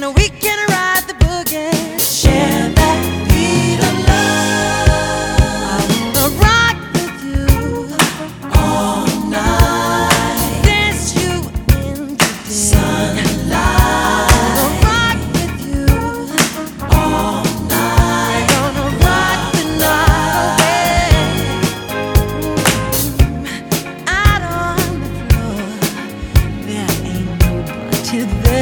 and we can ride the boogie. Share that beat of love. I wanna rock with you all night. Dance you into sunlight. I wanna rock with you all night. Gonna rock the night away. Out on the floor, there ain't nobody there.